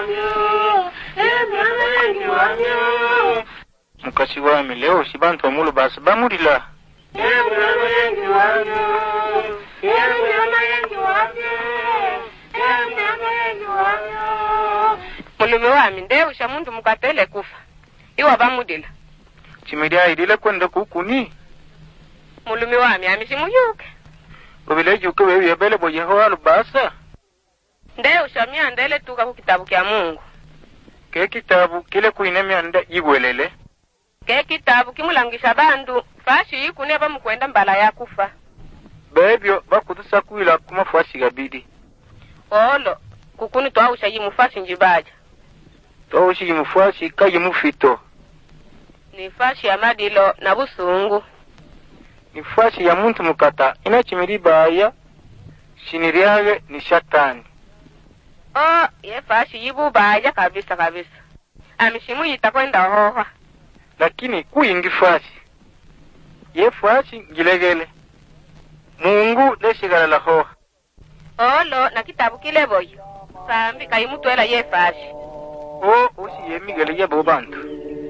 Mukasi wami leo sibantu wa mulu basi bamurila. Mulume wami ndeo shamundu mukatele kufa. Iwa bamudila. Chimidia idile kwenda kukuni. Mulume wami amishimuyuke. Ubileji ukewe yabele bo Yehova lubasa. Ndeo shamia ndele tuka ku kitabu kya Mungu. Ke kitabu kile kuinemya nda igwelele. Ke kitabu kimulangisha bandu fashi yikune bamukwenda mbala ya kufa. Bebyo bakudusa kuila kumafashi gabidi. Olo kukuni twausha yimufashi njibaja. Twausha yimufashi kayi mufito. Ni fashi ya madilo na busungu. Ni fashi ya muntu mukata inachimilibaya shiniriage ni shatani. Ye fashi yibu baya kabisa. Amishimu yitakwenda hoha. Lakini kuingi fashi. Ye fashi gilegele. Mungu leshigala la hoha. Olo na kitabu kile boyo. Sambi kayimutwela ye fashi. Usi yemigele ya bobantu.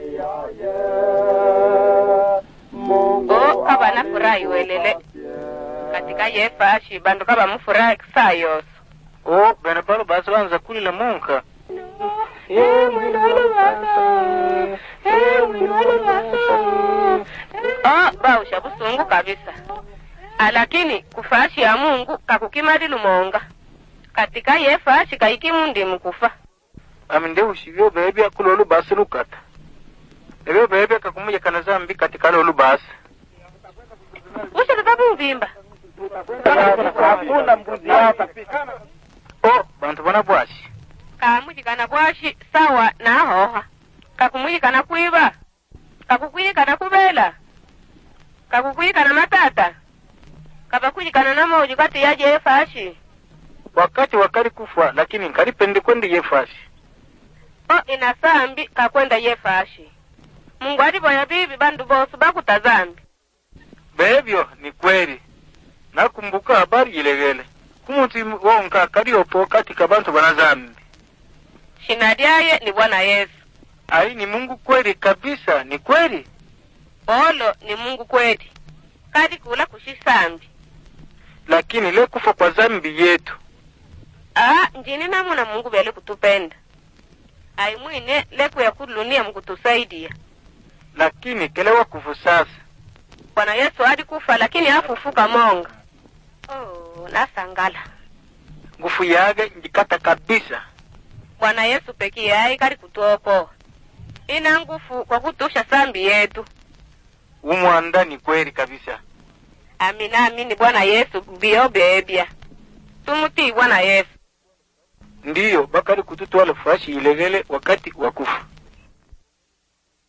Kaba na furahi welele. Katika ye fashi bandu kaba mufurahi kusayos. Bena balo basi wanza kulila munka. Bausha busungu kabisa. Alakini kufashi ya Mungu kakukimadi lumonga. Katika ye fashi kaikimundi mkufa. Aminde ushivyo bebe akulolu basi lukata. Ebe bebe kakumuja kanazambi katika lolu basi. Usha tatabu mbimba. Kakuna mbuzi hapa. Bantu bana bwashi. Kamujikana bwashi sawa na hoha. Kakumujikana kuiba. Kakukuyikana kubela. Kakukuyikana matata. Kabakujikana na moju kati yaje ye fashi. Wakati kufa lakini nkaripende kwenda ye fashi. Inasambi kakwenda ye fashi. Mungu alipo ya bibi bandu bosu bakutazambi. Bebyo ni kweli. Nakumbuka habari ilegele. Kumuti wonka kariopo katika bantu banazambi. Shinadiaye ni Bwana Yesu. Ai ni Mungu kweli kabisa, ni kweli. Olo ni Mungu kweli. Kadi kula kushisambi. Lakini le kufa kwa zambi yetu. Njini namuna Mungu bele kutupenda. Ai mwine leku ya kulunia Mungu tusaidia. Lakini kelewa kufu sasa. Bwana Yesu hadi kufa lakini hafufuka monga. Nasangala. Ngufu yage njikata kabisa. Bwana Yesu peki yai kari kutuopo. Ina ngufu kwa kutusha sambi yetu. Umwanda ni kweli kabisa. Amini Bwana Yesu biyo bebya. Tumuti Bwana Yesu. Ndiyo bakari kututuwa fashi ilegele wakati wakufa.